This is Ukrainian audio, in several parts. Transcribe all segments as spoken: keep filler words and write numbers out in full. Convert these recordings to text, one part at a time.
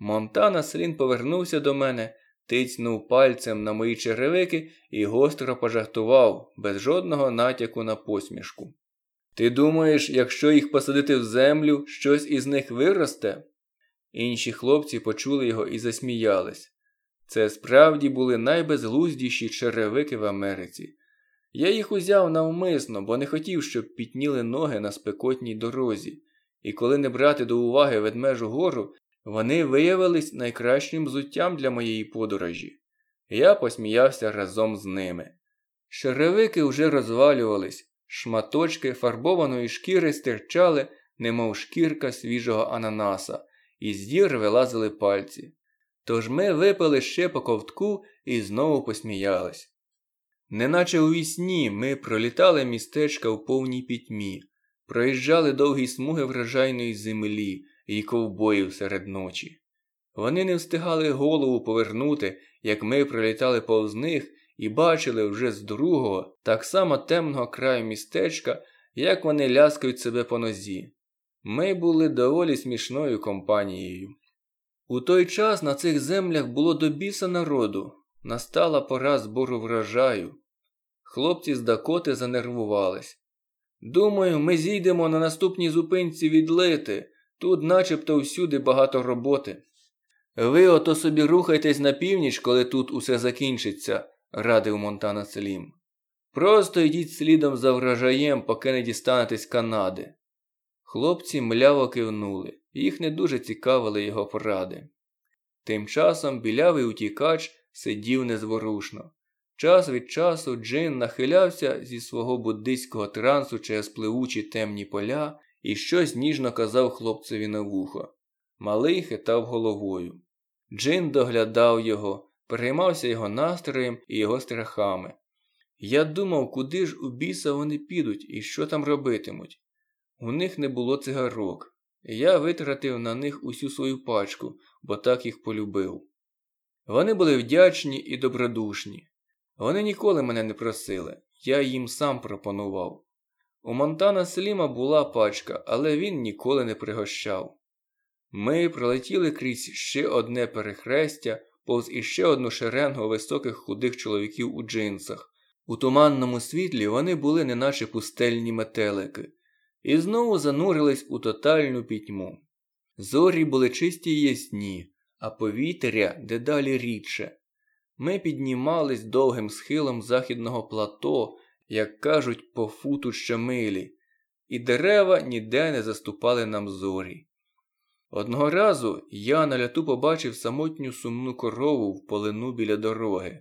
Монтана Слім повернувся до мене, тицьнув пальцем на мої черевики і гостро пожартував, без жодного натяку на посмішку. «Ти думаєш, якщо їх посадити в землю, щось із них виросте?» Інші хлопці почули його і засміялись. Це справді були найбезглуздіші черевики в Америці. Я їх узяв навмисно, бо не хотів, щоб пітніли ноги на спекотній дорозі. І коли не брати до уваги Ведмежу гору, вони виявились найкращим взуттям для моєї подорожі. Я посміявся разом з ними. Черевики вже розвалювались, шматочки фарбованої шкіри стирчали, немов шкірка свіжого ананаса, і з дір вилазили пальці. Тож ми випили ще по ковтку і знову посміялись. Неначе у вісні ми пролітали містечка в повній пітьмі, проїжджали довгі смуги врожайної землі і ковбоїв серед ночі. Вони не встигали голову повернути, як ми пролітали повз них і бачили вже з другого, так само темного краю містечка, як вони ляскають себе по нозі. Ми були доволі смішною компанією. У той час на цих землях було до біса народу. Настала пора збору врожаю. Хлопці з Дакоти занервувались. «Думаю, ми зійдемо на наступній зупинці відлити. Тут начебто всюди багато роботи». «Ви ото собі рухайтесь на північ, коли тут усе закінчиться», – радив Монтана Слім. «Просто йдіть слідом за врожаєм, поки не дістанетесь Канади». Хлопці мляво кивнули. Їх не дуже цікавили його поради. Тим часом білявий утікач сидів незворушно. Час від часу Джин нахилявся зі свого буддистського трансу через пливучі темні поля і щось ніжно казав хлопцеві на вухо. Малий хитав головою. Джин доглядав його, переймався його настроєм і його страхами. Я думав, куди ж у біса вони підуть і що там робитимуть. У них не було цигарок. Я витратив на них усю свою пачку, бо так їх полюбив. Вони були вдячні і добродушні. Вони ніколи мене не просили, я їм сам пропонував. У Монтана Сліма була пачка, але він ніколи не пригощав. Ми пролетіли крізь ще одне перехрестя, повз іще одну шеренгу високих худих чоловіків у джинсах. У туманному світлі вони були неначе пустельні метелики. І знову занурились у тотальну пітьму. Зорі були чисті й ясні, а повітря дедалі рідше. Ми піднімались довгим схилом західного плато, як кажуть, по футу щомилі, і дерева ніде не заступали нам зорі. Одного разу я на ляту побачив самотню сумну корову в полину біля дороги.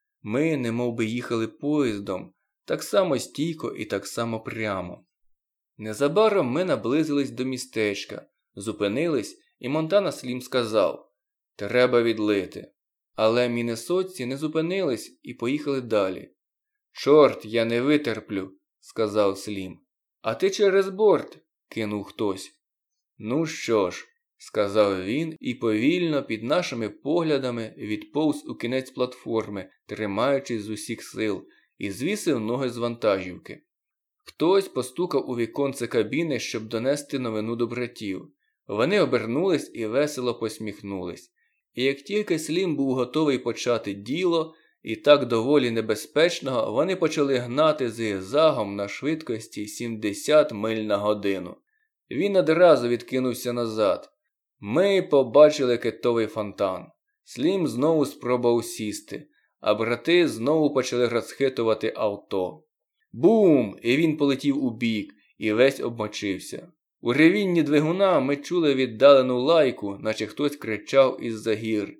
Ми немов би їхали поїздом, так само стійко і так само прямо. Незабаром ми наблизились до містечка, зупинились, і Монтана Слім сказав: «Треба відлити». Але міннесотці не зупинились і поїхали далі. «Чорт, я не витерплю», – сказав Слім. «А ти через борт», – кинув хтось. «Ну що ж», – сказав він і повільно під нашими поглядами відповз у кінець платформи, тримаючись з усіх сил, і звісив ноги з вантажівки. Хтось постукав у віконце кабіни, щоб донести новину до братів. Вони обернулись і весело посміхнулись. І як тільки Слім був готовий почати діло, і так доволі небезпечного, вони почали гнати зигзагом на швидкості сімдесят миль на годину. Він одразу відкинувся назад. Ми побачили китовий фонтан. Слім знову спробував сісти, а брати знову почали розхитувати авто. Бум! І він полетів у бік, і весь обмочився. У ревінні двигуна ми чули віддалену лайку, наче хтось кричав із-за гір.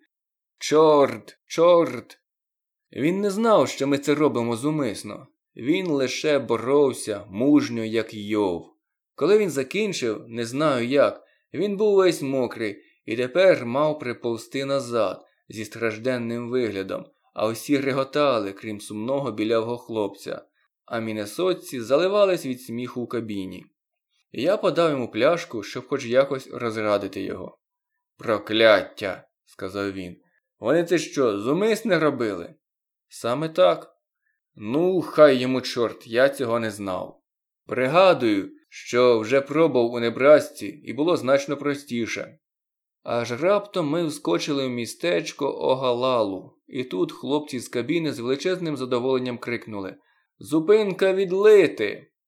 «Чорт! Чорт!» Він не знав, що ми це робимо зумисно. Він лише боровся, мужньо, як Йов. Коли він закінчив, не знаю як, він був весь мокрий і тепер мав приповзти назад зі стражденним виглядом, а усі реготали, крім сумного білявого хлопця, а міннесотці заливались від сміху у кабіні. Я подав йому пляшку, щоб хоч якось розрадити його. «Прокляття!» – сказав він. «Вони це що, зумисне робили?» «Саме так». «Ну, хай йому чорт, я цього не знав. Пригадую, що вже пробував у Небрасці і було значно простіше». Аж раптом ми вскочили в містечко Огалалу. І тут хлопці з кабіни з величезним задоволенням крикнули: «Зупинка відлити!»